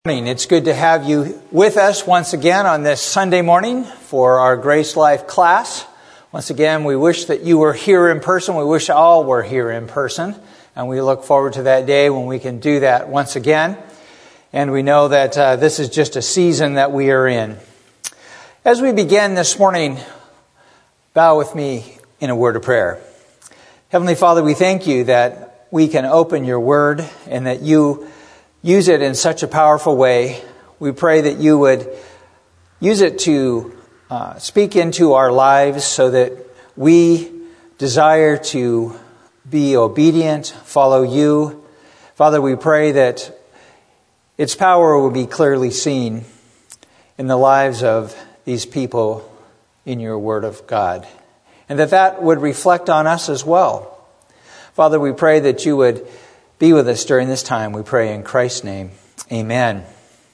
It's good to have you with us once again on this Sunday morning for our Grace Life class. Once again, we wish that you were here in person. We wish all were here in person. And we look forward to that day when we can do that once again. And we know that this is just a season that we are in. As we begin this morning, bow with me in a word of prayer. Heavenly Father, we thank you that we can open your word and that you use it in such a powerful way. We pray that you would use it to speak into our lives so that we desire to be obedient, follow you. Father, we pray that its power will be clearly seen in the lives of these people in your Word of God, and that would reflect on us as well. Father, we pray that you would be with us during this time. We pray in Christ's name. Amen.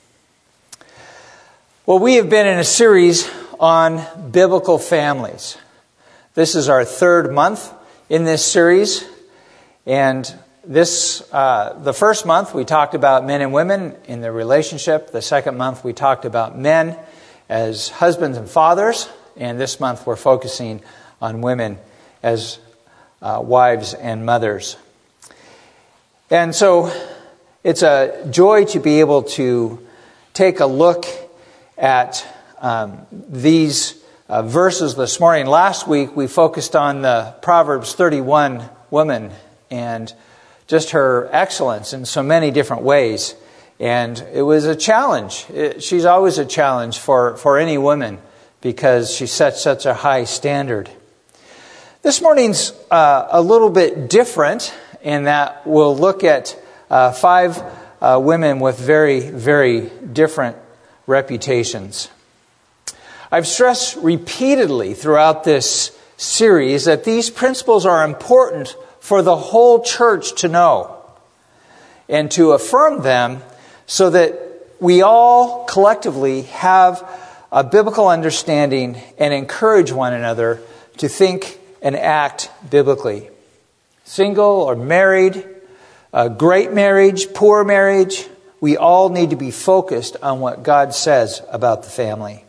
Well, we have been in a series on biblical families. This is our third month in this series. And the first month we talked about men and women in their relationship. The second month we talked about men as husbands and fathers. And this month we're focusing on women as wives and mothers. And so it's a joy to be able to take a look at these verses this morning. Last week we focused on the Proverbs 31 woman and just her excellence in so many different ways. And it was a challenge. She's always a challenge for any woman because she sets such a high standard. This morning's a little bit different in that we'll look at five women with very, very different reputations. I've stressed repeatedly throughout this series that these principles are important for the whole church to know and to affirm them so that we all collectively have a biblical understanding and encourage one another to think and act biblically. Single or married, a great marriage, poor marriage, we all need to be focused on what God says about the family.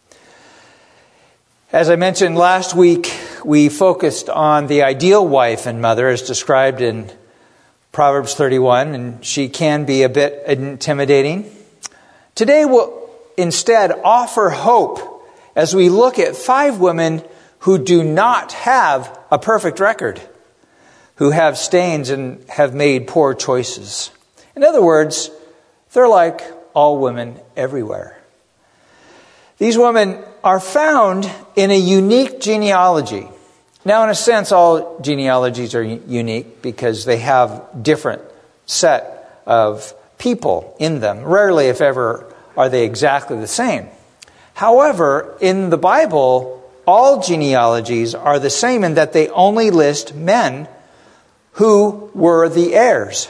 As I mentioned last week, we focused on the ideal wife and mother as described in Proverbs 31, and she can be a bit intimidating. Today we'll instead offer hope as we look at five women who do not have a perfect record, who have stains and have made poor choices. In other words, they're like all women everywhere. These women are found in a unique genealogy. Now, in a sense, all genealogies are unique because they have different set of people in them. Rarely, if ever, are they exactly the same. However, in the Bible, all genealogies are the same in that they only list men who were the heirs.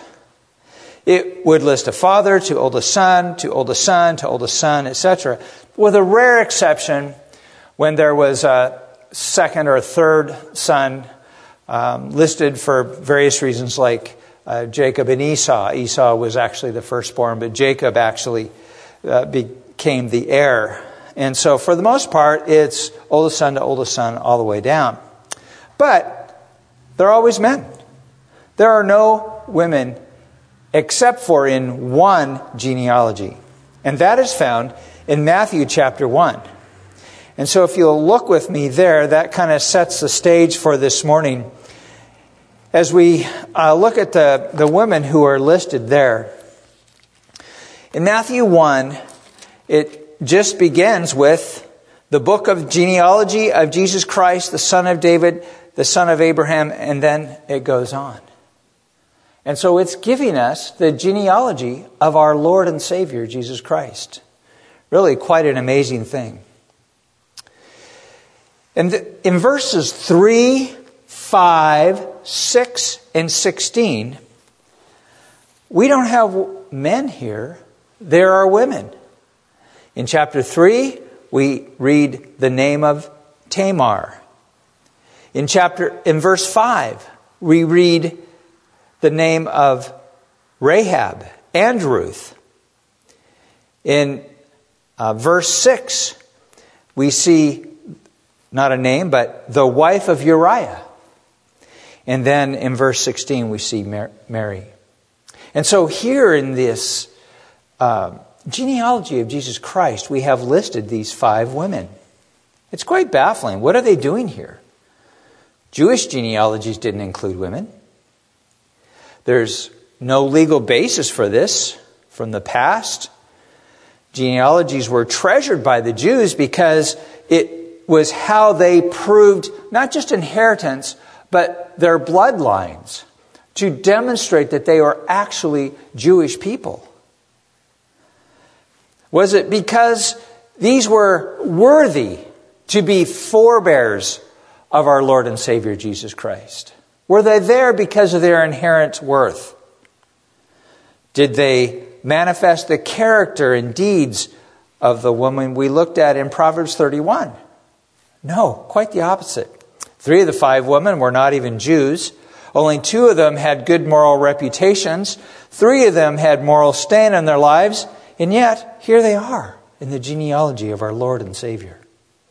It would list a father to oldest son, to oldest son, to oldest son, etc. With a rare exception when there was a second or third son listed for various reasons like Jacob and Esau. Esau was actually the firstborn, but Jacob actually became the heir. And so for the most part, it's oldest son to oldest son all the way down. But they're always men. There are no women except for in one genealogy. And that is found in Matthew chapter 1. And so if you'll look with me there, that kind of sets the stage for this morning. As we look at the women who are listed there. In Matthew 1, it just begins with the book of genealogy of Jesus Christ, the son of David, the son of Abraham, and then it goes on. And so it's giving us the genealogy of our Lord and Savior, Jesus Christ. Really quite an amazing thing. And in verses 3, 5, 6, and 16, we don't have men here. There are women. In chapter 3, we read the name of Tamar. In verse 5, we read the name of Rahab and Ruth. In verse 6, we see not a name, but the wife of Uriah. And then in verse 16, we see Mary. And so here in this genealogy of Jesus Christ, we have listed these 5 women. It's quite baffling. What are they doing here? Jewish genealogies didn't include women. There's no legal basis for this from the past. Genealogies were treasured by the Jews because it was how they proved not just inheritance, but their bloodlines, to demonstrate that they were actually Jewish people. Was it because these were worthy to be forebears of our Lord and Savior Jesus Christ? Were they there because of their inherent worth? Did they manifest the character and deeds of the woman we looked at in Proverbs 31? No, quite the opposite. 3 of the 5 women were not even Jews. Only 2 of them had good moral reputations. 3 of them had moral stain in their lives. And yet, here they are in the genealogy of our Lord and Savior.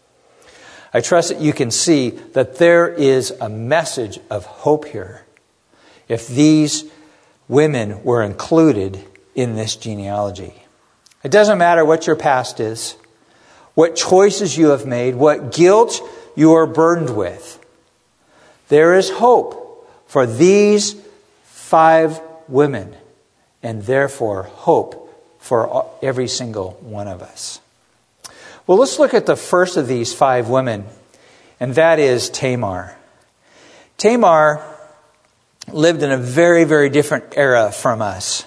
I trust that you can see that there is a message of hope here if these women were included in this genealogy. It doesn't matter what your past is, what choices you have made, what guilt you are burdened with. There is hope for these 5 women, and therefore hope for every single one of us. Well, let's look at the first of these 5 women, and that is Tamar. Tamar lived in a very, very different era from us.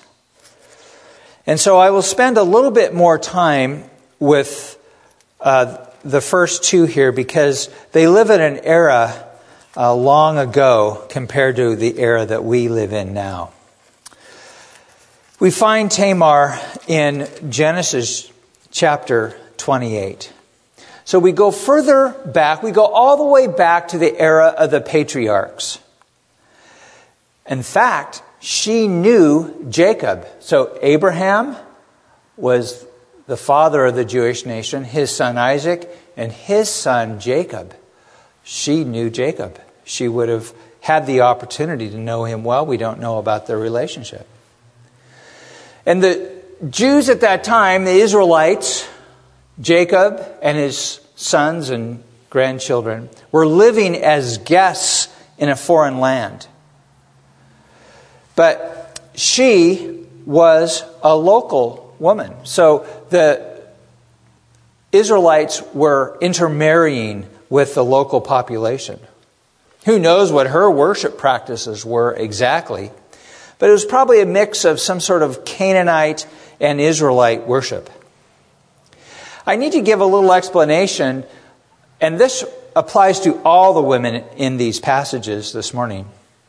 And so I will spend a little bit more time with the first 2 here because they live in an era long ago compared to the era that we live in now. We find Tamar in Genesis chapter 28. So we go further back. We go all the way back to the era of the patriarchs. In fact, she knew Jacob. So Abraham was the father of the Jewish nation, his son Isaac, and his son Jacob. She knew Jacob. She would have had the opportunity to know him well. We don't know about their relationship. And the Jews at that time, the Israelites, Jacob and his sons and grandchildren, were living as guests in a foreign land. But she was a local woman. So the Israelites were intermarrying with the local population. Who knows what her worship practices were exactly, but it was probably a mix of some sort of Canaanite and Israelite worship. I need to give a little explanation, and this applies to all the women in these passages this morning.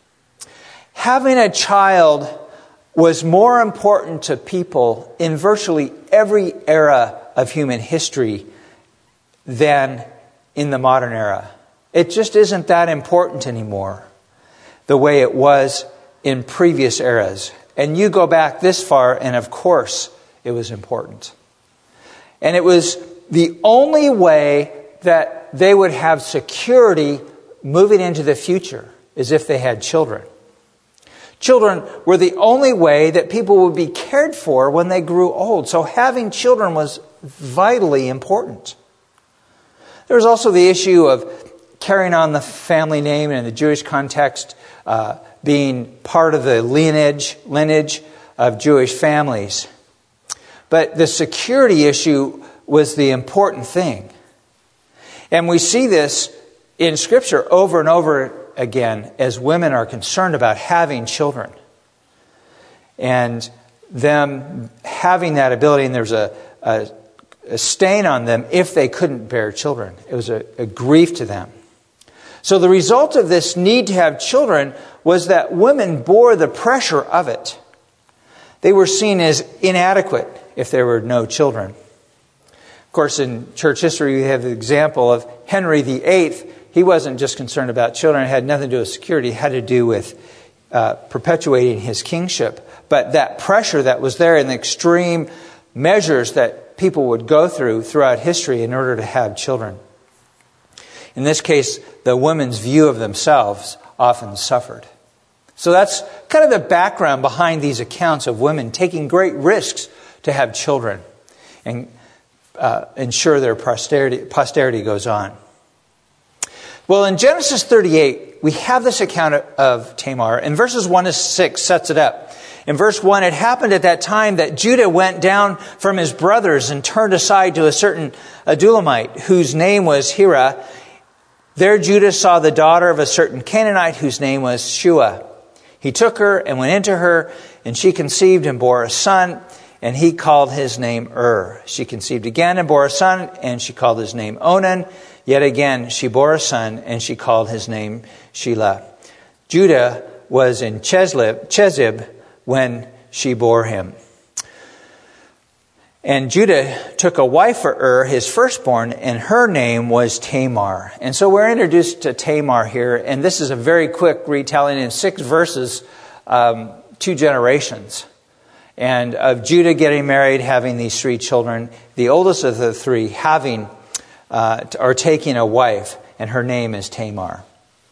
Having a child was more important to people in virtually every era of human history than in the modern era. It just isn't that important anymore, the way it was in previous eras. And you go back this far, and of course, it was important. And it was the only way that they would have security moving into the future, is if they had children. Children were the only way that people would be cared for when they grew old. So having children was vitally important. There was also the issue of carrying on the family name in the Jewish context, being part of the lineage of Jewish families. But the security issue was the important thing. And we see this in Scripture over and over again as women are concerned about having children. And them having that ability, and there's a stain on them if they couldn't bear children. It was a grief to them. So the result of this need to have children was that women bore the pressure of it. They were seen as inadequate if there were no children. Of course, in church history, we have the example of Henry VIII. He wasn't just concerned about children. It had nothing to do with security. It had to do with perpetuating his kingship. But that pressure that was there and the extreme measures that people would go throughout history in order to have children. In this case, the women's view of themselves often suffered. So that's kind of the background behind these accounts of women taking great risks to have children and ensure their posterity goes on. Well, in Genesis 38, we have this account of Tamar, and verses 1 to 6 sets it up. In verse 1, it happened at that time that Judah went down from his brothers and turned aside to a certain Adulamite, whose name was Hira. There Judah saw the daughter of a certain Canaanite, whose name was Shua. He took her and went into her, and she conceived and bore a son, and he called his name She conceived again and bore a son, and she called his name Onan. Yet again she bore a son, and she called his name Shelah. Judah was in Chezib when she bore him. And Judah took a wife for his firstborn, and her name was Tamar. And so we're introduced to Tamar here, and this is a very quick retelling in 6 verses, 2 generations. And of Judah getting married, having these 3 children, the oldest of the 3 having or taking a wife, and her name is Tamar.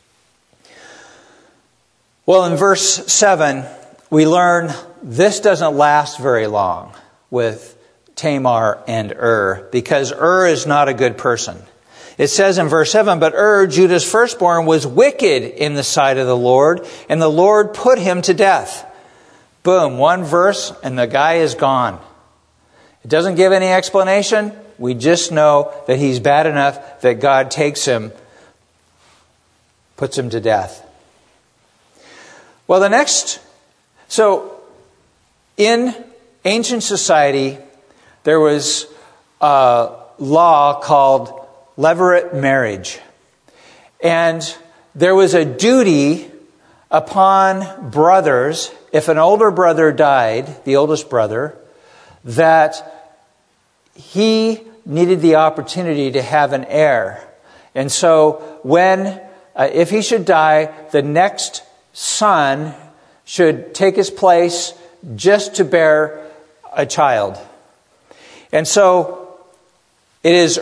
Well, in verse 7, we learn this doesn't last very long with Tamar and because is not a good person. It says in verse 7, but Judah's firstborn, was wicked in the sight of the Lord, and the Lord put him to death. Boom, 1 verse, and the guy is gone. It doesn't give any explanation. We just know that he's bad enough that God takes him, puts him to death. Well, so in ancient society, there was a law called levirate marriage. And there was a duty upon brothers, if an older brother died, the oldest brother, that he needed the opportunity to have an heir. And so if he should die, the next son should take his place just to bear a child. And so it is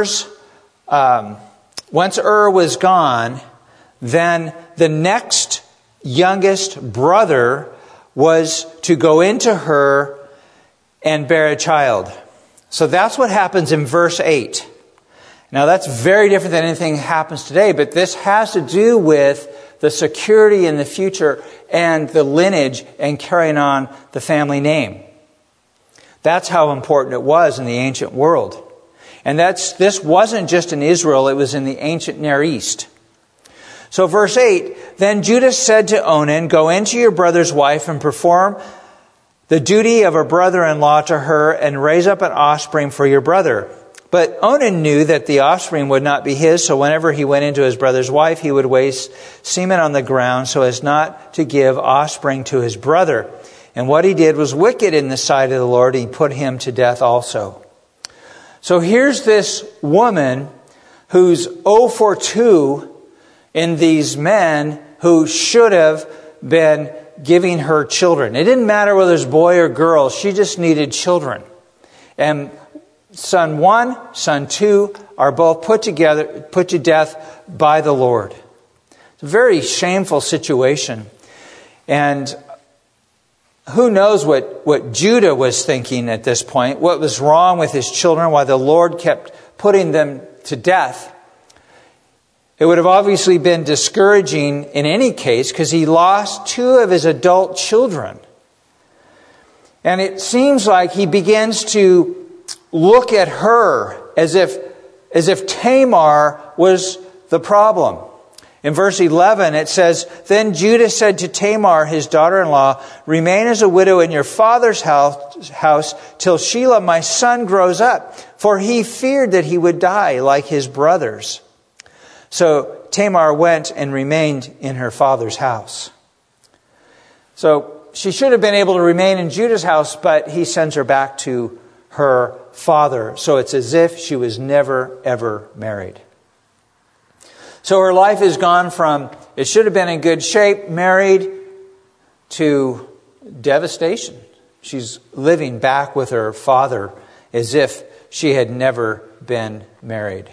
once was gone, then the next youngest brother was to go into her and bear a child. So that's what happens in verse 8. Now that's very different than anything that happens today, but this has to do with the security in the future and the lineage and carrying on the family name. That's how important it was in the ancient world. And this wasn't just in Israel, it was in the ancient Near East. So verse 8, then Judah said to Onan, go into your brother's wife and perform the duty of a brother-in-law to her and raise up an offspring for your brother. But Onan knew that the offspring would not be his, so whenever he went into his brother's wife, he would waste semen on the ground so as not to give offspring to his brother. And what he did was wicked in the sight of the Lord. He put him to death also. So here's this woman who's 0 for 2 in these men who should have been giving her children. It didn't matter whether it's boy or girl. She just needed children. And son 1, son 2 are both put to death by the Lord. It's a very shameful situation. And who knows what Judah was thinking at this point, what was wrong with his children, why the Lord kept putting them to death. It would have obviously been discouraging in any case because he lost 2 of his adult children. And it seems like he begins to look at her as if Tamar was the problem. In verse 11, it says, then Judah said to Tamar, his daughter-in-law, remain as a widow in your father's house till Shelah, my son, grows up. For he feared that he would die like his brothers. So Tamar went and remained in her father's house. So she should have been able to remain in Judah's house, but he sends her back to her father. So it's as if she was never, ever married. So her life has gone from, it should have been in good shape, married, to devastation She's living back with her father as if she had never been married.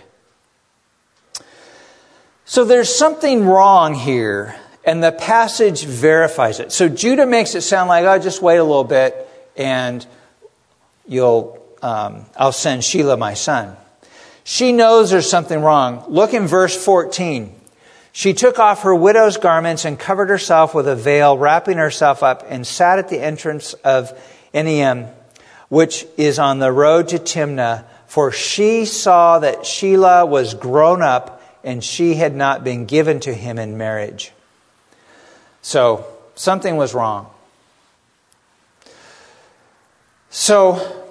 So there's something wrong here, and the passage verifies it. So Judah makes it sound like, oh, just wait a little bit, and I'll send Shelah my son. She knows there's something wrong. Look in verse 14. She took off her widow's garments and covered herself with a veil, wrapping herself up, and sat at the entrance of Enaim, which is on the road to Timnah, for she saw that Shelah was grown up, and she had not been given to him in marriage. So, something was wrong. So,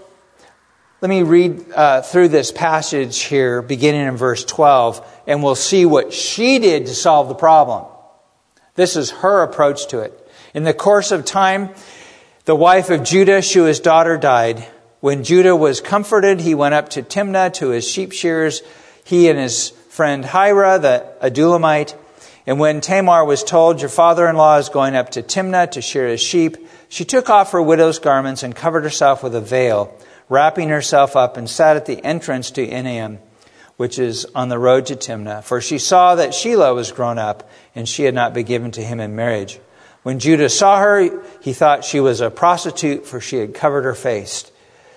let me read through this passage here, beginning in verse 12, and we'll see what she did to solve the problem. This is her approach to it. In the course of time, the wife of Judah, Shua's daughter, died. When Judah was comforted, he went up to Timnah to his sheep shearers, he and his friend Hira, the Adulamite. And when Tamar was told, your father-in-law is going up to Timnah to shear his sheep, she took off her widow's garments and covered herself with a veil, wrapping herself up, and sat at the entrance to Enaim, which is on the road to Timnah. For she saw that Shelah was grown up, and she had not been given to him in marriage. When Judah saw her, he thought she was a prostitute, for she had covered her face.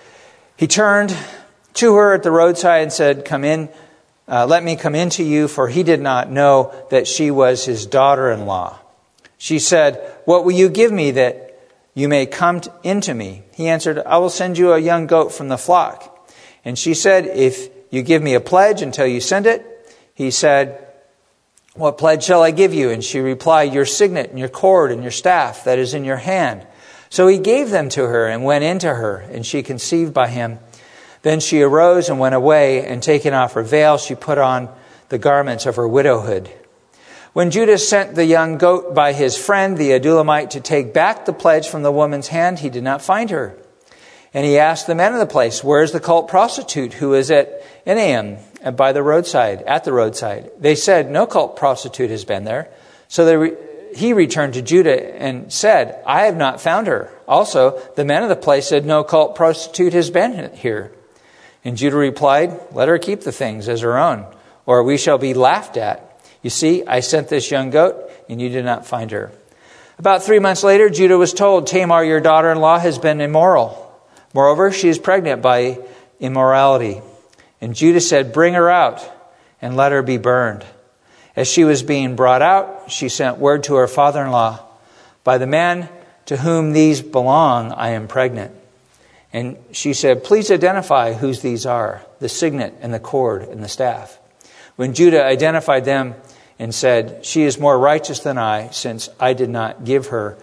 He turned to her at the roadside and said, come in, let me come in to you, for he did not know that she was his daughter-in-law. She said, what will you give me that you may come into me? He answered, I will send you a young goat from the flock. And she said, if you give me a pledge until you send it. He said, what pledge shall I give you? And she replied, your signet and your cord and your staff that is in your hand. So he gave them to her and went into her, and she conceived by him. Then she arose and went away, and taking off her veil, she put on the garments of her widowhood. When Judah sent the young goat by his friend, the Adulamite, to take back the pledge from the woman's hand, he did not find her. And he asked the men of the place, where is the cult prostitute who is at Enaim by the roadside, at the roadside? They said, no cult prostitute has been there. So he returned to Judah and said, I have not found her. Also, the men of the place said, no cult prostitute has been here. And Judah replied, let her keep the things as her own, or we shall be laughed at. You see, I sent this young goat, and you did not find her. About 3 months later, Judah was told, Tamar, your daughter-in-law, has been immoral. Moreover, she is pregnant by immorality. And Judah said, bring her out, and let her be burned. As she was being brought out, she sent word to her father-in-law, by the man to whom these belong, I am pregnant. And she said, please identify whose these are, the signet and the cord and the staff. When Judah identified them and said, she is more righteous than I, since I did not give her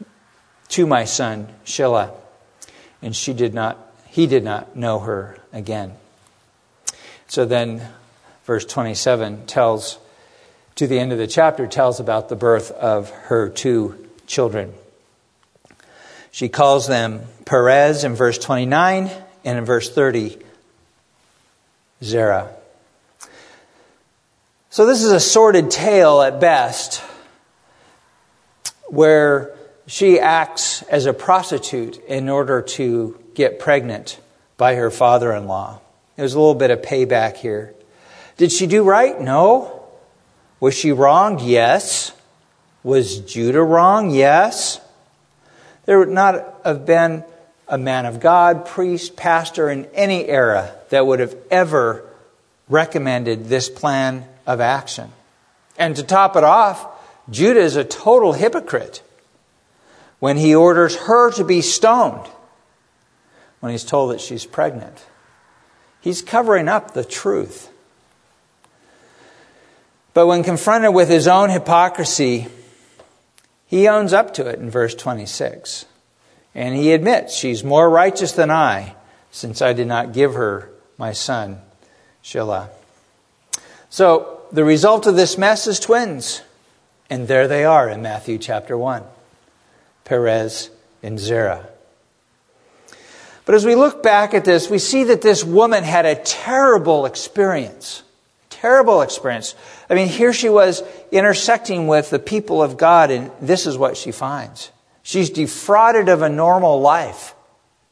to my son Shelah. And he did not know her again. So then verse 27 tells, to the end of the chapter, tells about the birth of her 2 children. She calls them Perez in verse 29, and in verse 30, Zerah. So this is a sordid tale at best, where she acts as a prostitute in order to get pregnant by her father-in-law. There's a little bit of payback here. Did she do right? No. Was she wronged? Yes. Was Judah wrong? Yes. There would not have been a man of God, priest, pastor in any era that would have ever recommended this plan of action. And to top it off, Judah is a total hypocrite when he orders her to be stoned when he's told that she's pregnant. He's covering up the truth. But when confronted with his own hypocrisy, he owns up to it in verse 26. And he admits, she's more righteous than I, since I did not give her my son, Shelah. So the result of this mess is twins. And there they are in Matthew chapter 1. Perez and Zerah. But as we look back at this, we see that this woman had a terrible experience. Terrible experience. I mean, here she was intersecting with the people of God, and this is what she finds. She's defrauded of a normal life.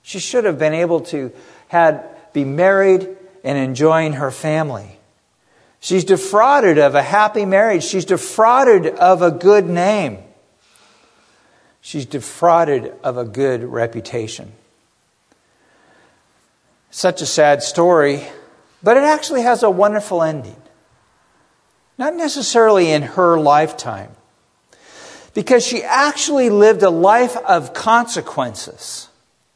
She should have been able to be married and enjoying her family. She's defrauded of a happy marriage. She's defrauded of a good name. She's defrauded of a good reputation. Such a sad story, but it actually has a wonderful ending. Not necessarily in her lifetime, because she actually lived a life of consequences.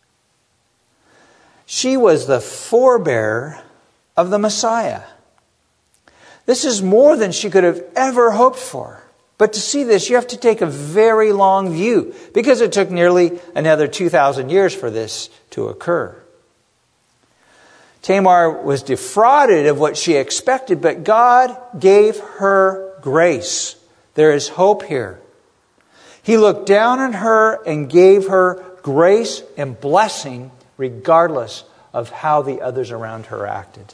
She was the forebearer of the Messiah. This is more than she could have ever hoped for. But to see this, you have to take a very long view, because it took nearly another 2,000 years for this to occur. Tamar was defrauded of what she expected, but God gave her grace. There is hope here. He looked down on her and gave her grace and blessing regardless of how the others around her acted.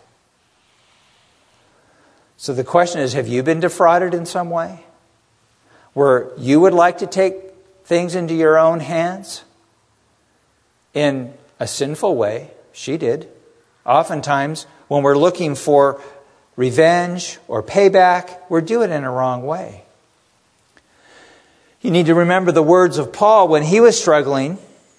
So the question is, have you been defrauded in some way? Where you would like to take things into your own hands? In a sinful way, she did. Oftentimes, when we're looking for revenge or payback, we're doing it in a wrong way. You need to remember the words of Paul when he was struggling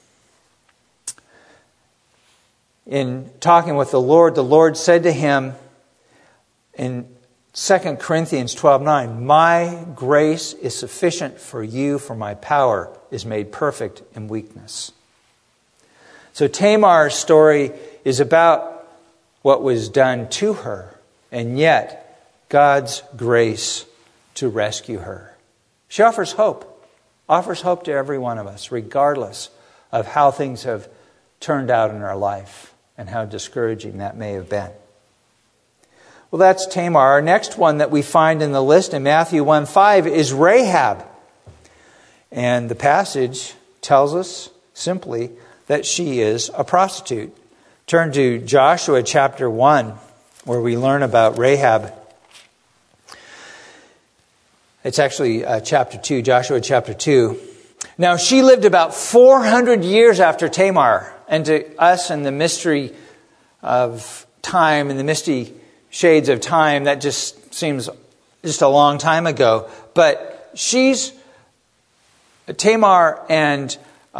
in talking with the Lord. The Lord said to him in 2 Corinthians 12:9, "My grace is sufficient for you, for my power is made perfect in weakness." So Tamar's story is about what was done to her, and yet God's grace to rescue her. She offers hope to every one of us, regardless of how things have turned out in our life and how discouraging that may have been. Well, that's Tamar. Our next one that we find in the list in Matthew 1:5 is Rahab. And the passage tells us simply that she is a prostitute. Turn to Joshua chapter 1, where we learn about Rahab. It's actually chapter 2, Joshua chapter 2. Now, she lived about 400 years after Tamar. And to us in the mystery of time, in the misty shades of time, that just seems just a long time ago. But Tamar and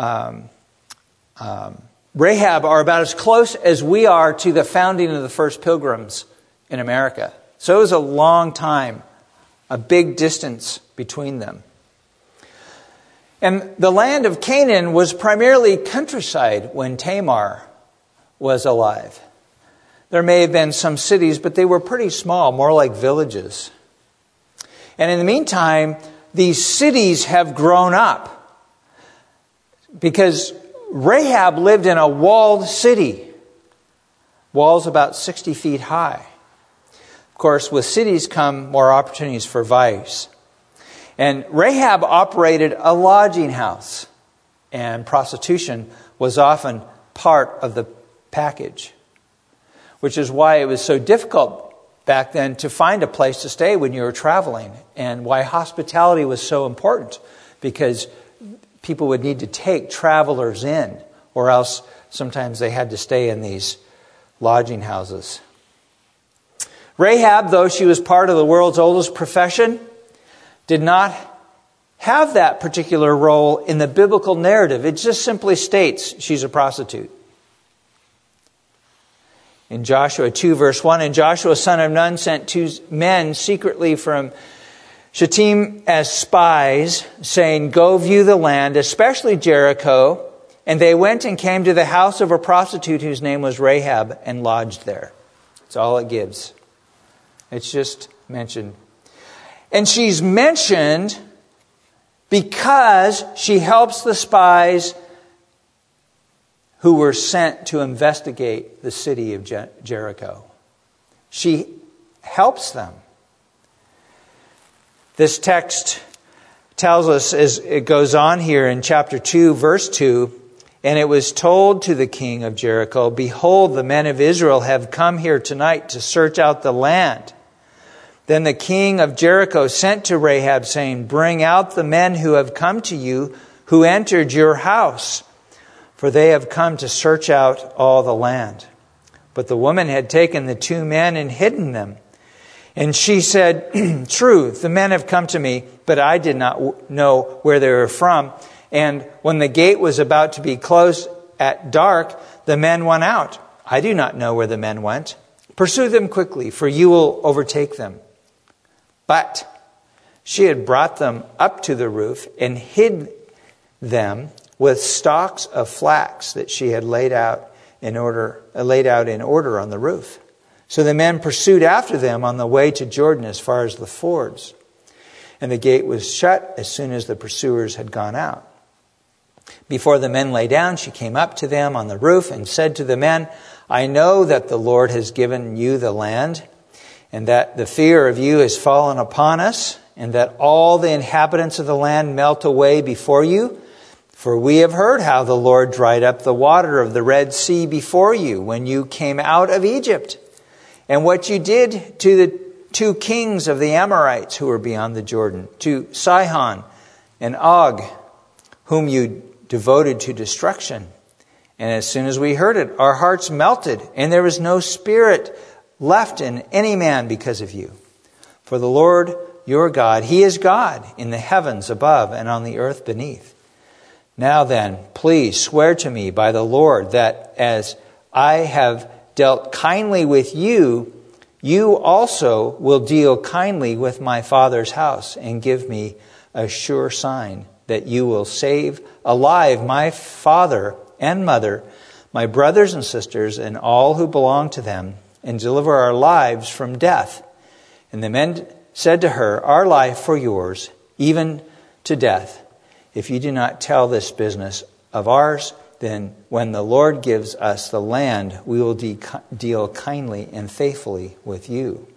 Rahab are about as close as we are to the founding of the first pilgrims in America. So it was a long time, a big distance between them. And the land of Canaan was primarily countryside when Tamar was alive. There may have been some cities, but they were pretty small, more like villages. And in the meantime, these cities have grown up because Rahab lived in a walled city. Walls about 60 feet high. Of course, with cities come more opportunities for vice. And Rahab operated a lodging house, and prostitution was often part of the package, which is why it was so difficult back then to find a place to stay when you were traveling, and why hospitality was so important, because people would need to take travelers in, or else sometimes they had to stay in these lodging houses. Rahab, though she was part of the world's oldest profession, did not have that particular role in the biblical narrative. It just simply states she's a prostitute. In Joshua 2 verse 1, "And Joshua son of Nun sent 2 men secretly from Shittim as spies, saying, 'Go view the land, especially Jericho.' And they went and came to the house of a prostitute whose name was Rahab, and lodged there." That's all it gives. It's just mentioned. And she's mentioned because she helps the spies who were sent to investigate the city of Jericho. She helps them. This text tells us, as it goes on here in chapter 2, verse 2, "And it was told to the king of Jericho, 'Behold, the men of Israel have come here tonight to search out the land.' Then the king of Jericho sent to Rahab, saying, 'Bring out the men who have come to you, who entered your house.' For for they have come to search out all the land." But the woman had taken the 2 men and hidden them. And she said, "True, the men have come to me, but I did not know where they were from. And when the gate was about to be closed at dark, the men went out. I do not know where the men went. Pursue them quickly, for you will overtake them." But she had brought them up to the roof and hid them with stalks of flax that she had laid out in order on the roof. So the men pursued after them on the way to Jordan as far as the fords. And the gate was shut as soon as the pursuers had gone out. Before the men lay down, she came up to them on the roof and said to the men, "I know that the Lord has given you the land, and that the fear of you has fallen upon us, and that all the inhabitants of the land melt away before you. For we have heard how the Lord dried up the water of the Red Sea before you when you came out of Egypt, and what you did to the 2 kings of the Amorites who were beyond the Jordan, to Sihon and Og, whom you devoted to destruction. And as soon as we heard it, our hearts melted, and there was no spirit left in any man because of you. For the Lord your God, He is God in the heavens above and on the earth beneath. Now then, please swear to me by the Lord that as I have dealt kindly with you, you also will deal kindly with my father's house, and give me a sure sign that you will save alive my father and mother, my brothers and sisters, and all who belong to them, and deliver our lives from death." And the men said to her, "Our life for yours, even to death. If you do not tell this business of ours, then when the Lord gives us the land, we will deal kindly and faithfully with you."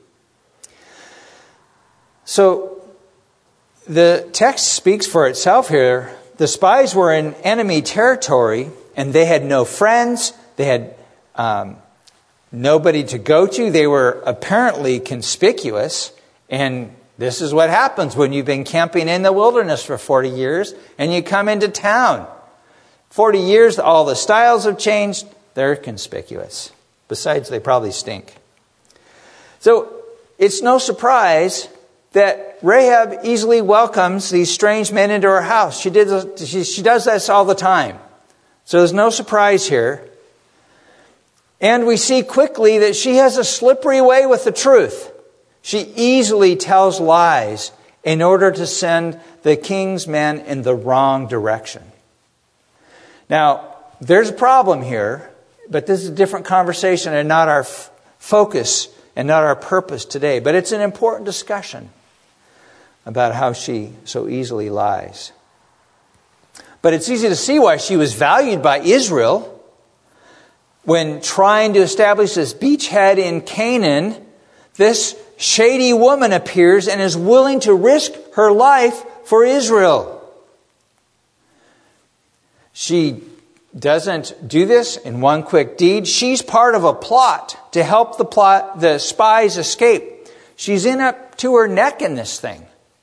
So the text speaks for itself here. The spies were in enemy territory, and they had no friends. They had nobody to go to. They were apparently conspicuous. And this is what happens when you've been camping in the wilderness for 40 years and you come into town. 40 years, all the styles have changed. They're conspicuous. Besides, they probably stink. So it's no surprise that Rahab easily welcomes these strange men into her house. She does this all the time. So there's no surprise here. And we see quickly that she has a slippery way with the truth. She easily tells lies in order to send the king's men in the wrong direction. Now, there's a problem here, but this is a different conversation and not our focus and not our purpose today. But it's an important discussion about how she so easily lies. But it's easy to see why she was valued by Israel. When trying to establish this beachhead in Canaan, this shady woman appears and is willing to risk her life for Israel. She doesn't do this in one quick deed. She's part of a plot to help the spies escape. She's in up to her neck in this thing.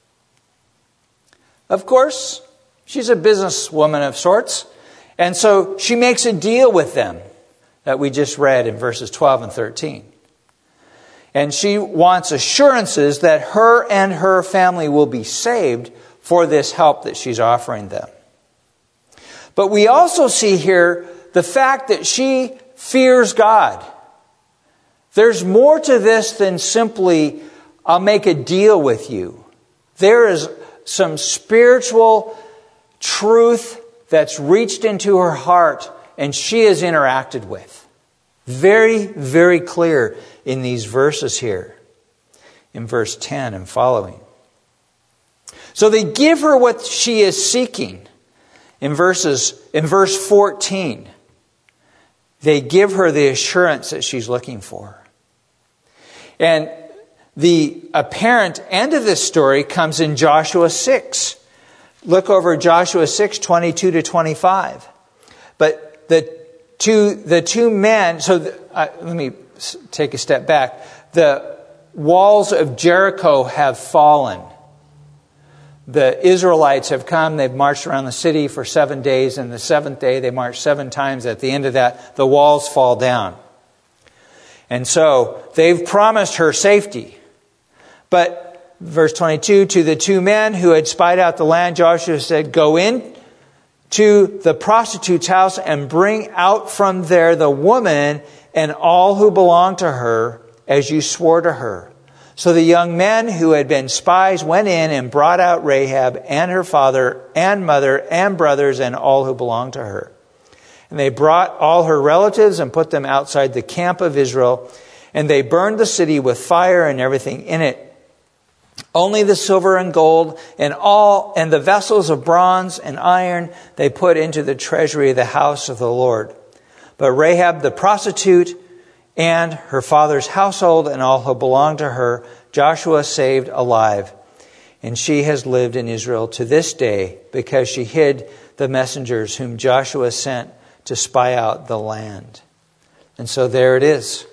Of course, she's a businesswoman of sorts, and so she makes a deal with them that we just read in verses 12 and 13. And she wants assurances that her and her family will be saved for this help that she's offering them. But we also see here the fact that she fears God. There's more to this than simply, I'll make a deal with you. There is some spiritual truth that's reached into her heart and she has interacted with. Very, very clear in these verses here. In verse 10 and following. So they give her what she is seeking. In verse 14, they give her the assurance that she's looking for. And the apparent end of this story comes in Joshua 6. Look over Joshua 6, 22 to 25. But the two men, let me take a step back. The walls of Jericho have fallen. the Israelites have come. They've marched around the city for 7 days. And the seventh day, they march 7 times. At the end of that, the walls fall down. And so they've promised her safety. But verse 22, to the 2 men who had spied out the land, Joshua said, go in to the prostitute's house and bring out from there the woman and all who belong to her, as you swore to her. So the young men who had been spies went in and brought out Rahab and her father and mother and brothers and all who belonged to her. And they brought all her relatives and put them outside the camp of Israel. And they burned the city with fire and everything in it. Only the silver and gold and the vessels of bronze and iron they put into the treasury of the house of the Lord. But Rahab the prostitute and her father's household and all who belonged to her, Joshua saved alive. And she has lived in Israel to this day because she hid the messengers whom Joshua sent to spy out the land. And so there it is.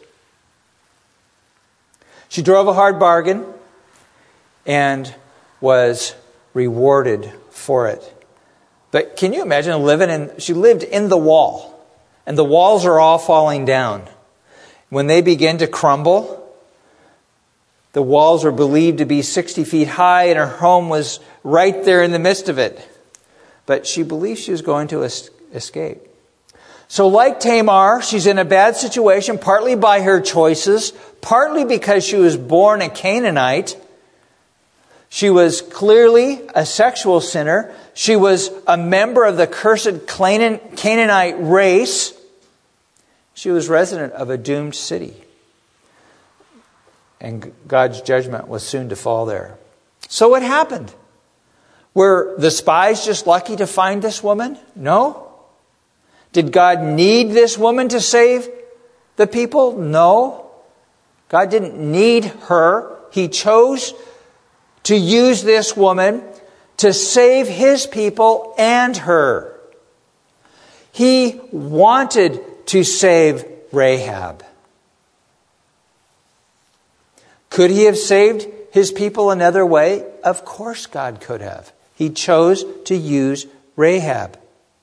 She drove a hard bargain and was rewarded for it. But can you imagine she lived in the wall, and the walls are all falling down. When they begin to crumble, the walls were believed to be 60 feet high, and her home was right there in the midst of it. But she believed she was going to escape. So like Tamar, she's in a bad situation, partly by her choices, partly because she was born a Canaanite. She was clearly a sexual sinner. She was a member of the cursed Canaanite race. She was resident of a doomed city. And God's judgment was soon to fall there. So what happened? Were the spies just lucky to find this woman? No. Did God need this woman to save the people? No. God didn't need her. He chose to use this woman to save His people and her. He wanted to save Rahab. Could He have saved His people another way? Of course God could have. He chose to use Rahab.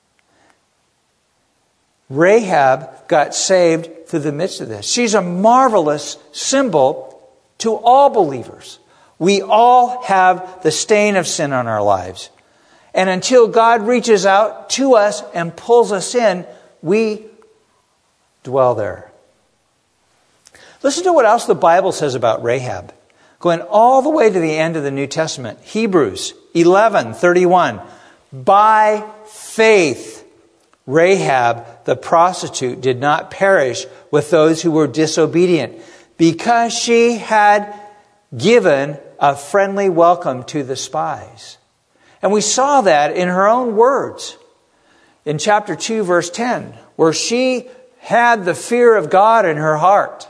Rahab got saved through the midst of this. She's a marvelous symbol to all believers. We all have the stain of sin on our lives. And until God reaches out to us and pulls us in, we dwell there. Listen to what else the Bible says about Rahab. Going all the way to the end of the New Testament. Hebrews 11:31. By faith, Rahab the prostitute did not perish with those who were disobedient, because she had given a friendly welcome to the spies. And we saw that in her own words in chapter 2, verse 10, where she had the fear of God in her heart.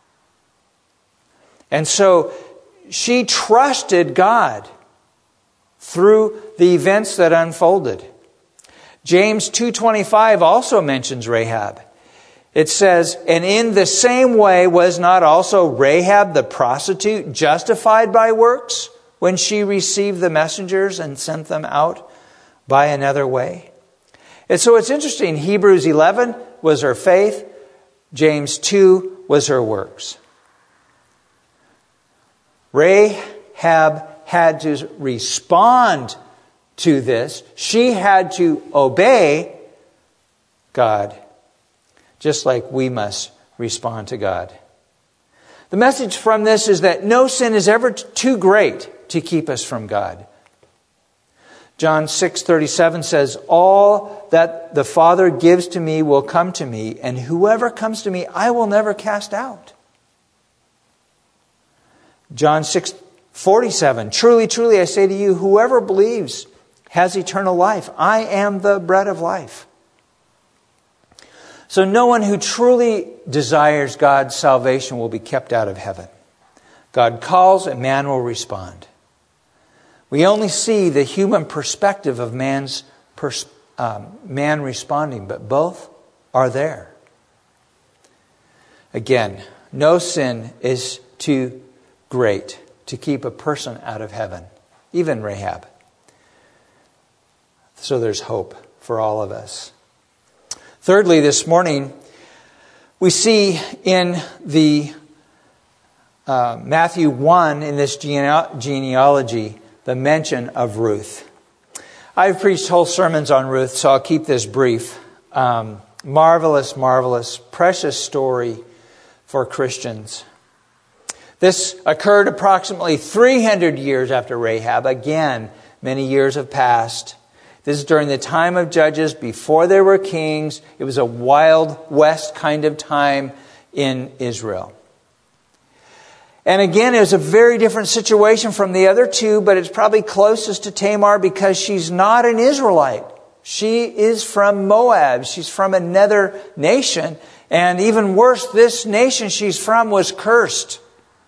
And so she trusted God through the events that unfolded. James 2:25 also mentions Rahab. It says, and in the same way was not also Rahab the prostitute justified by works when she received the messengers and sent them out by another way? And so it's interesting. Hebrews 11 was her faith. James 2 was her works. Rahab had to respond to this. She had to obey God, just like we must respond to God. The message from this is that no sin is ever too great to keep us from God. John 6:37 says, all that the Father gives to me will come to me, and whoever comes to me I will never cast out. John 6:47, truly, truly, I say to you, whoever believes has eternal life. I am the bread of life. So no one who truly desires God's salvation will be kept out of heaven. God calls and man will respond. We only see the human perspective of man responding, but both are there. Again, no sin is too great to keep a person out of heaven, even Rahab. So there's hope for all of us. Thirdly, this morning, we see in the Matthew 1, in this genealogy, the mention of Ruth. I've preached whole sermons on Ruth, so I'll keep this brief. Marvelous, marvelous, precious story for Christians. This occurred approximately 300 years after Rahab. Again, many years have passed. This is during the time of Judges, before there were kings. It was a Wild West kind of time in Israel. And again, it was a very different situation from the other two, but it's probably closest to Tamar because she's not an Israelite. She is from Moab. She's from another nation. And even worse, this nation she's from was cursed.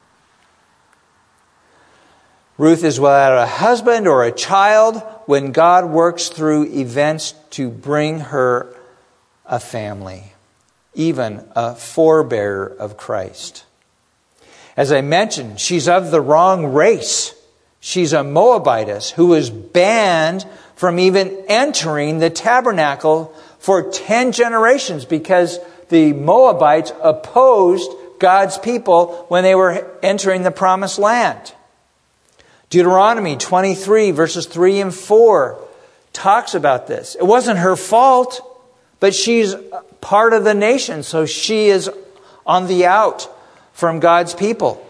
Ruth is without a husband or a child when God works through events to bring her a family, even a forebearer of Christ. As I mentioned, she's of the wrong race. She's a Moabitess who was banned from even entering the tabernacle for 10 generations because the Moabites opposed God's people when they were entering the promised land. Deuteronomy 23 verses 3 and 4 talks about this. It wasn't her fault, but she's part of the nation, so she is on the out from God's people.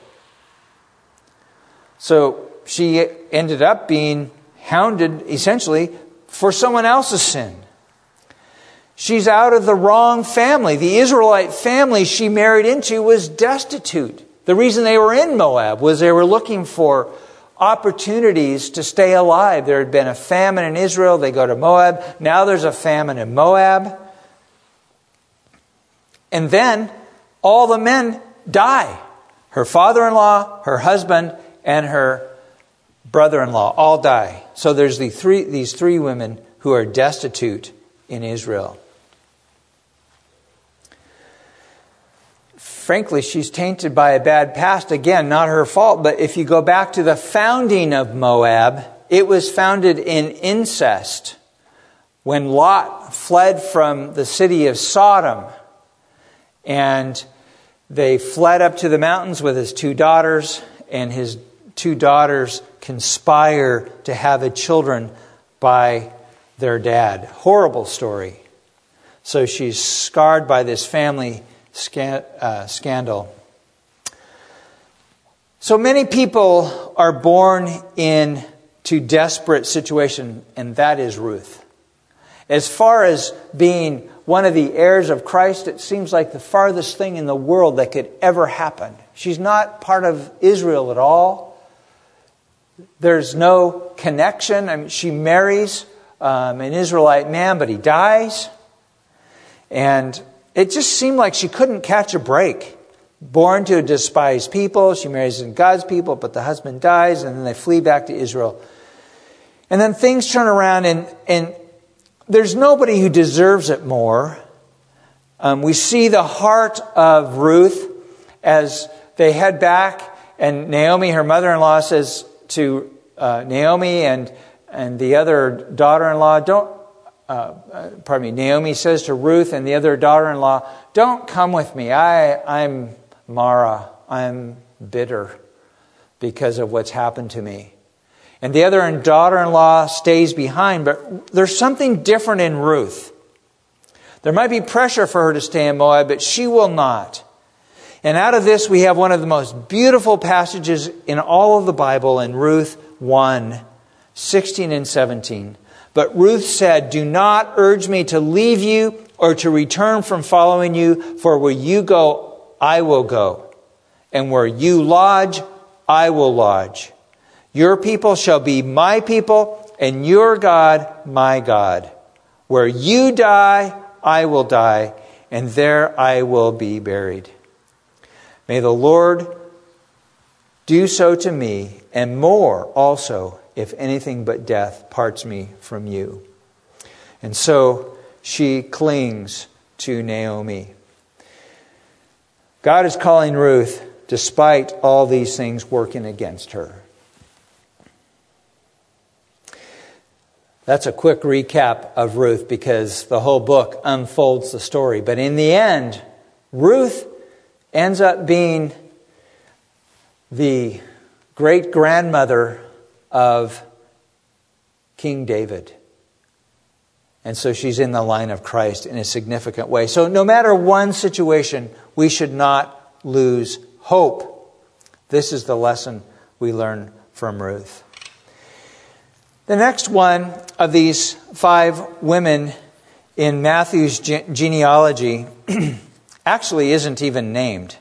So she ended up being hounded essentially for someone else's sin. She's out of the wrong family. The Israelite family she married into was destitute. The reason they were in Moab was they were looking for opportunities to stay alive. There had been a famine in Israel. They go to Moab. Now there's a famine in Moab. And then all the men die. Her father-in-law, her husband, and her brother-in-law all die. So there's these three women who are destitute in Israel. Frankly, she's tainted by a bad past. Again, not her fault, but if you go back to the founding of Moab, it was founded in incest. When Lot fled from the city of Sodom, and they fled up to the mountains with his 2 daughters, and his 2 daughters conspire to have children by their dad. Horrible story. So she's scarred by this family scandal. So many people are born into desperate situation, and that is Ruth. As far as being one of the heirs of Christ, it seems like the farthest thing in the world that could ever happen. She's not part of Israel at all. There's no connection. I mean, she marries an Israelite man, but he dies. And it just seemed like she couldn't catch a break. Born to a despised people, she marries God's people, but the husband dies, and then they flee back to Israel. And then things turn around, and there's nobody who deserves it more. We see the heart of Ruth as they head back, and Naomi, her mother-in-law, says to Naomi and the other daughter-in-law, Naomi says to Ruth and the other daughter-in-law, "Don't come with me. I'm Mara. I'm bitter because of what's happened to me." And the other daughter-in-law stays behind, but there's something different in Ruth. There might be pressure for her to stay in Moab, but she will not. And out of this, we have one of the most beautiful passages in all of the Bible in Ruth 1, 16 and 17. But Ruth said, "Do not urge me to leave you or to return from following you, for where you go, I will go. And where you lodge, I will lodge. Your people shall be my people, and your God, my God. Where you die, I will die, and there I will be buried. May the Lord do so to me, and more also, if anything but death parts me from you." And so she clings to Naomi. God is calling Ruth despite all these things working against her. That's a quick recap of Ruth because the whole book unfolds the story. But in the end, Ruth ends up being the great-grandmother of King David. And so she's in the line of Christ in a significant way. So no matter one situation, we should not lose hope. This is the lesson we learn from Ruth. The next one of these 5 women in Matthew's genealogy actually isn't even named.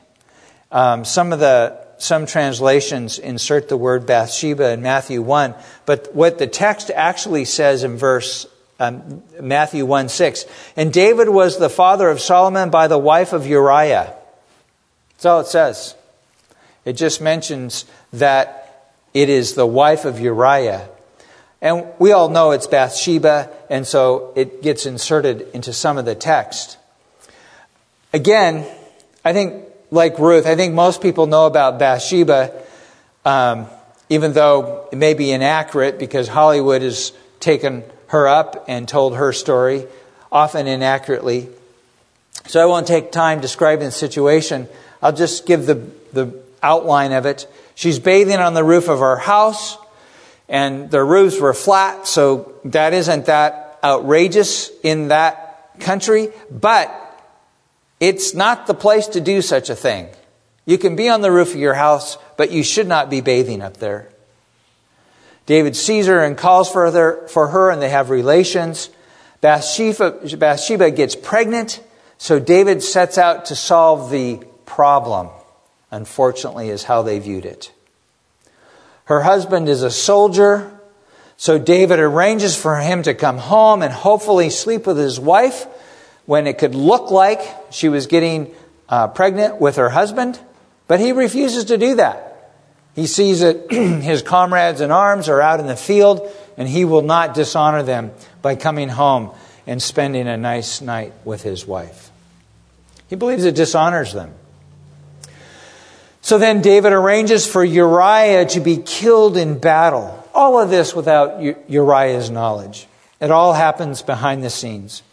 Some translations insert the word Bathsheba in Matthew 1, but what the text actually says in Matthew 1:6, and David was the father of Solomon by the wife of Uriah. That's all it says. It just mentions that it is the wife of Uriah. And we all know it's Bathsheba, and so it gets inserted into some of the text. Again, I think, like Ruth, I think most people know about Bathsheba, even though it may be inaccurate because Hollywood has taken her up and told her story, often inaccurately. So I won't take time describing the situation. I'll just give the outline of it. She's bathing on the roof of her house, and the roofs were flat, so that isn't that outrageous in that country, but it's not the place to do such a thing. You can be on the roof of your house, but you should not be bathing up there. David sees her and calls for her, and they have relations. Bathsheba gets pregnant, so David sets out to solve the problem, unfortunately, is how they viewed it. Her husband is a soldier, so David arranges for him to come home and hopefully sleep with his wife when it could look like she was getting pregnant with her husband, but he refuses to do that. He sees that his comrades in arms are out in the field, and he will not dishonor them by coming home and spending a nice night with his wife. He believes it dishonors them. So then David arranges for Uriah to be killed in battle. All of this without Uriah's knowledge. It all happens behind the scenes.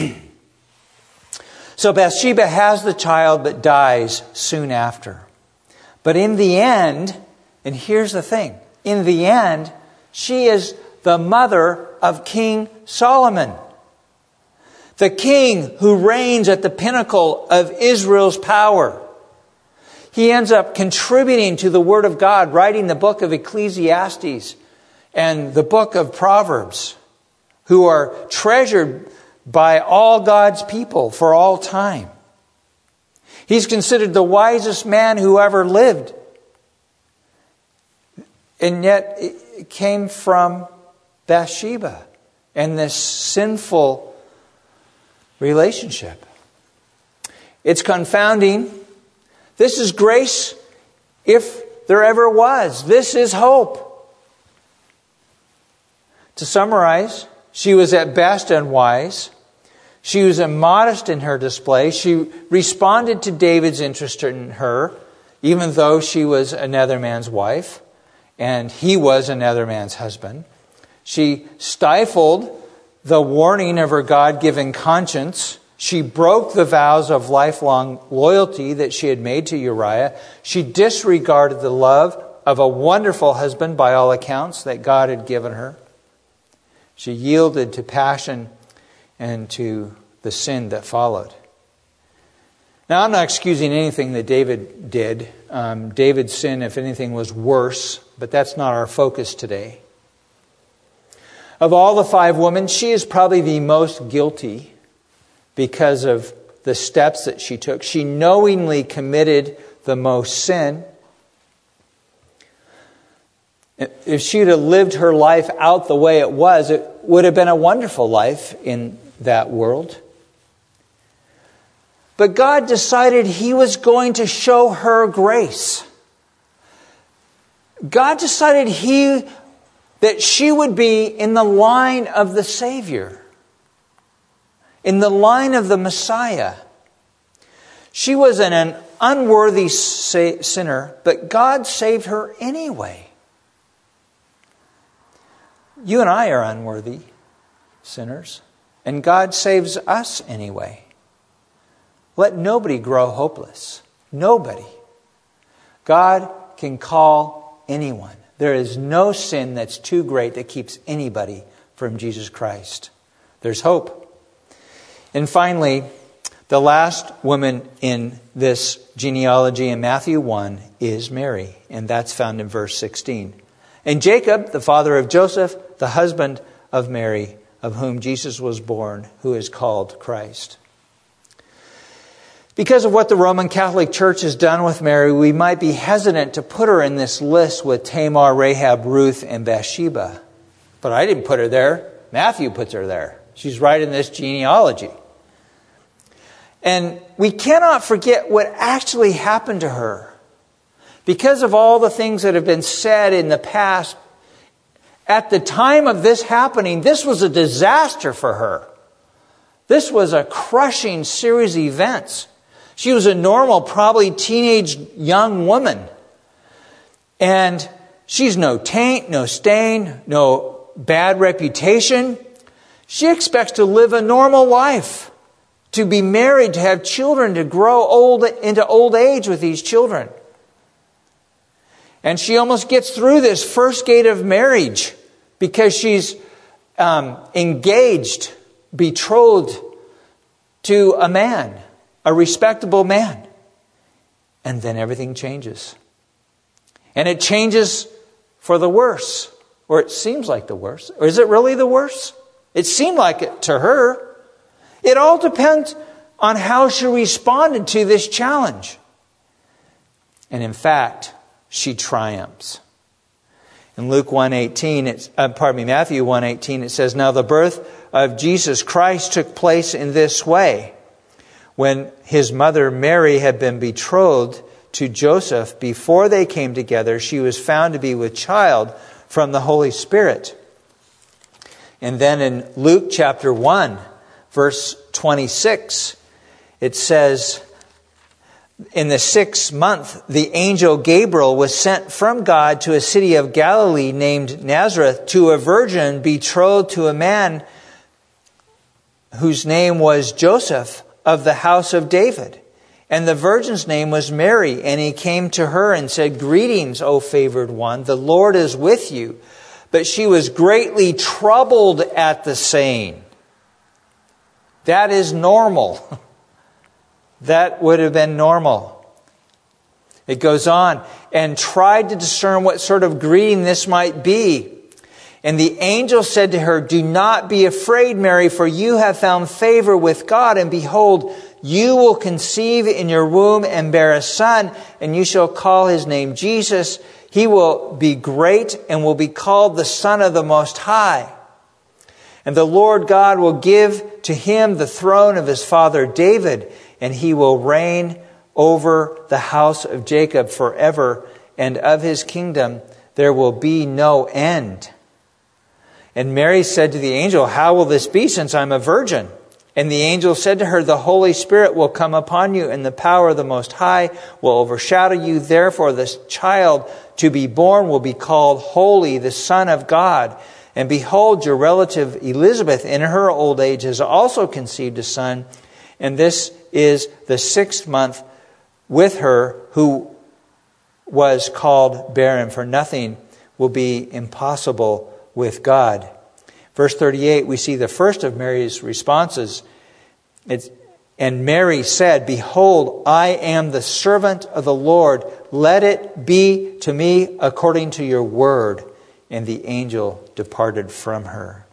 So Bathsheba has the child but dies soon after. But in the end, and here's the thing, in the end, she is the mother of King Solomon, the king who reigns at the pinnacle of Israel's power. He ends up contributing to the Word of God, writing the book of Ecclesiastes and the book of Proverbs, who are treasured by all God's people for all time. He's considered the wisest man who ever lived. And yet it came from Bathsheba and this sinful relationship. It's confounding. This is grace if there ever was. This is hope. To summarize, she was at best unwise. She was immodest in her display. She responded to David's interest in her, even though she was another man's wife and he was another man's husband. She stifled the warning of her God-given conscience. She broke the vows of lifelong loyalty that she had made to Uriah. She disregarded the love of a wonderful husband, by all accounts, that God had given her. She yielded to passion and to the sin that followed. Now, I'm not excusing anything that David did. David's sin, if anything, was worse, but that's not our focus today. Of all the 5 women, she is probably the most guilty because of the steps that she took. She knowingly committed the most sin. If she'd have lived her life out the way it was, it would have been a wonderful life in that world. But God decided He was going to show her grace. God decided that she would be in the line of the Savior, in the line of the Messiah. She was an unworthy sinner, but God saved her anyway. You and I are unworthy. sinners. And God saves us anyway. Let nobody grow hopeless. Nobody. God can call anyone. There is no sin that's too great that keeps anybody from Jesus Christ. There's hope. And finally, the last woman in this genealogy in Matthew 1 is Mary. And that's found in verse 16. And Jacob, the father of Joseph, the husband of Mary, of whom Jesus was born, who is called Christ. Because of what the Roman Catholic Church has done with Mary, we might be hesitant to put her in this list with Tamar, Rahab, Ruth, and Bathsheba. But I didn't put her there. Matthew puts her there. She's right in this genealogy. And we cannot forget what actually happened to her. Because of all the things that have been said in the past, at the time of this happening, this was a disaster for her. This was a crushing series of events. She was a normal, probably teenage young woman. And she's no taint, no stain, no bad reputation. She expects to live a normal life, to be married, to have children, to grow into old age with these children. And she almost gets through this first gate of marriage because she's engaged, betrothed to a man, a respectable man. And then everything changes. And it changes for the worse. Or it seems like the worse. Or is it really the worse? It seemed like it to her. It all depends on how she responded to this challenge. And in fact, she triumphs. In Matthew 1:18, it says, "Now the birth of Jesus Christ took place in this way. When his mother Mary had been betrothed to Joseph, before they came together, she was found to be with child from the Holy Spirit." And then in Luke chapter 1, verse 26, it says, "In the 6th month, the angel Gabriel was sent from God to a city of Galilee named Nazareth to a virgin betrothed to a man whose name was Joseph of the house of David. And the virgin's name was Mary. And he came to her and said, 'Greetings, O favored one, the Lord is with you.' But she was greatly troubled at the saying." That is normal. That would have been normal. It goes on, "and tried to discern what sort of greeting this might be. And the angel said to her, 'Do not be afraid, Mary, for you have found favor with God. And behold, you will conceive in your womb and bear a son, and you shall call his name Jesus. He will be great and will be called the Son of the Most High. And the Lord God will give to him the throne of his father David, and he will reign over the house of Jacob forever, and of his kingdom there will be no end.' And Mary said to the angel, 'How will this be, since I'm a virgin?' And the angel said to her, 'The Holy Spirit will come upon you, and the power of the Most High will overshadow you. Therefore, this child to be born will be called Holy, the Son of God. And behold, your relative Elizabeth in her old age has also conceived a son. And this is the 6th month with her who was called barren, for nothing will be impossible with God.'" Verse 38, we see the first of Mary's responses. "And Mary said, 'Behold, I am the servant of the Lord. Let it be to me according to your word.' And the angel departed from her."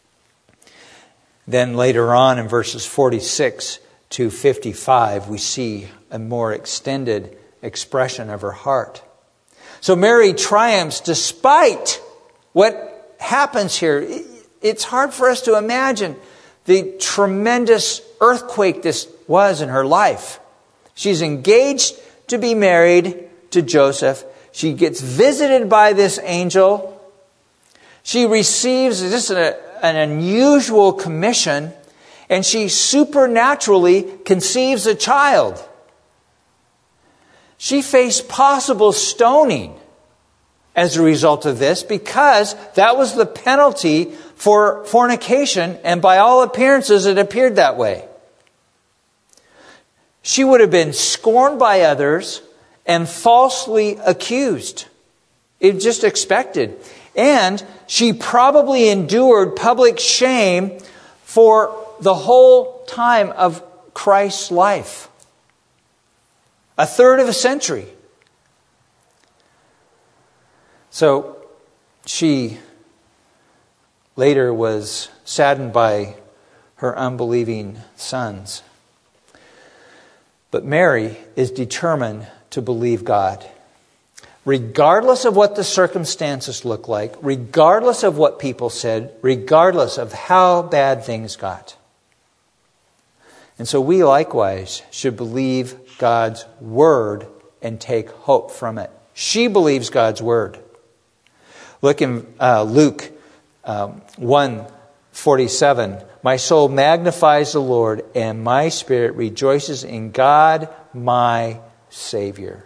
Then later on in verses 46 to 55, we see a more extended expression of her heart. So Mary triumphs despite what happens here. It's hard for us to imagine the tremendous earthquake this was in her life. She's engaged to be married to Joseph. She gets visited by this angel. She receives just an unusual commission, and she supernaturally conceives a child. She faced possible stoning as a result of this, because that was the penalty for fornication, and by all appearances it appeared that way. She would have been scorned by others and falsely accused. It was just expected. And she probably endured public shame for the whole time of Christ's life. A third of a century. So she later was saddened by her unbelieving sons. But Mary is determined to believe God. Regardless of what the circumstances look like, regardless of what people said, regardless of how bad things got. And so we likewise should believe God's word and take hope from it. She believes God's word. Look in Luke 1:47. My soul magnifies the Lord, and my spirit rejoices in God, my Savior.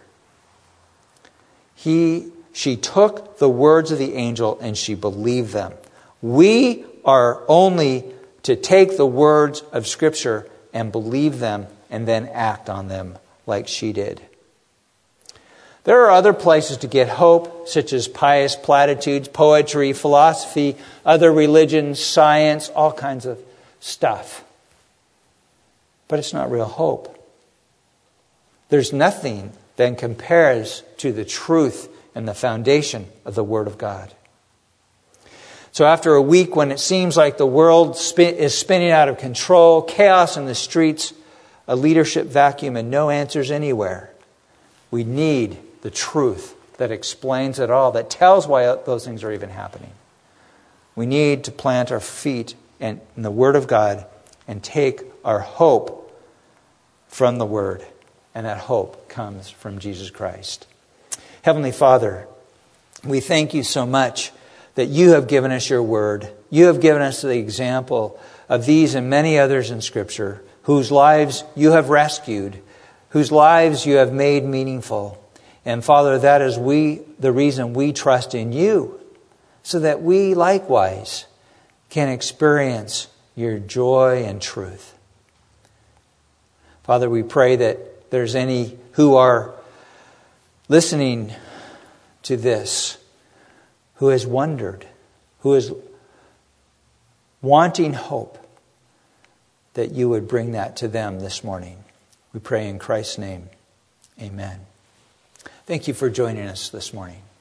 She took the words of the angel and she believed them. We are only to take the words of Scripture and believe them and then act on them like she did. There are other places to get hope, such as pious platitudes, poetry, philosophy, other religions, science, all kinds of stuff. But it's not real hope. There's nothing that compares to the truth and the foundation of the Word of God. So after a week when it seems like the world is spinning out of control, chaos in the streets, a leadership vacuum and no answers anywhere, we need the truth that explains it all, that tells why those things are even happening. We need to plant our feet in the Word of God and take our hope from the Word. And that hope comes from Jesus Christ. Heavenly Father, we thank you so much that you have given us your Word. You have given us the example of these and many others in Scripture, whose lives you have rescued, whose lives you have made meaningful. And Father, that is the reason we trust in you, so that we likewise can experience your joy and truth. Father, we pray that there's any who are listening to this, who has wondered, who is wanting hope, that you would bring that to them this morning. We pray in Christ's name. Amen. Thank you for joining us this morning.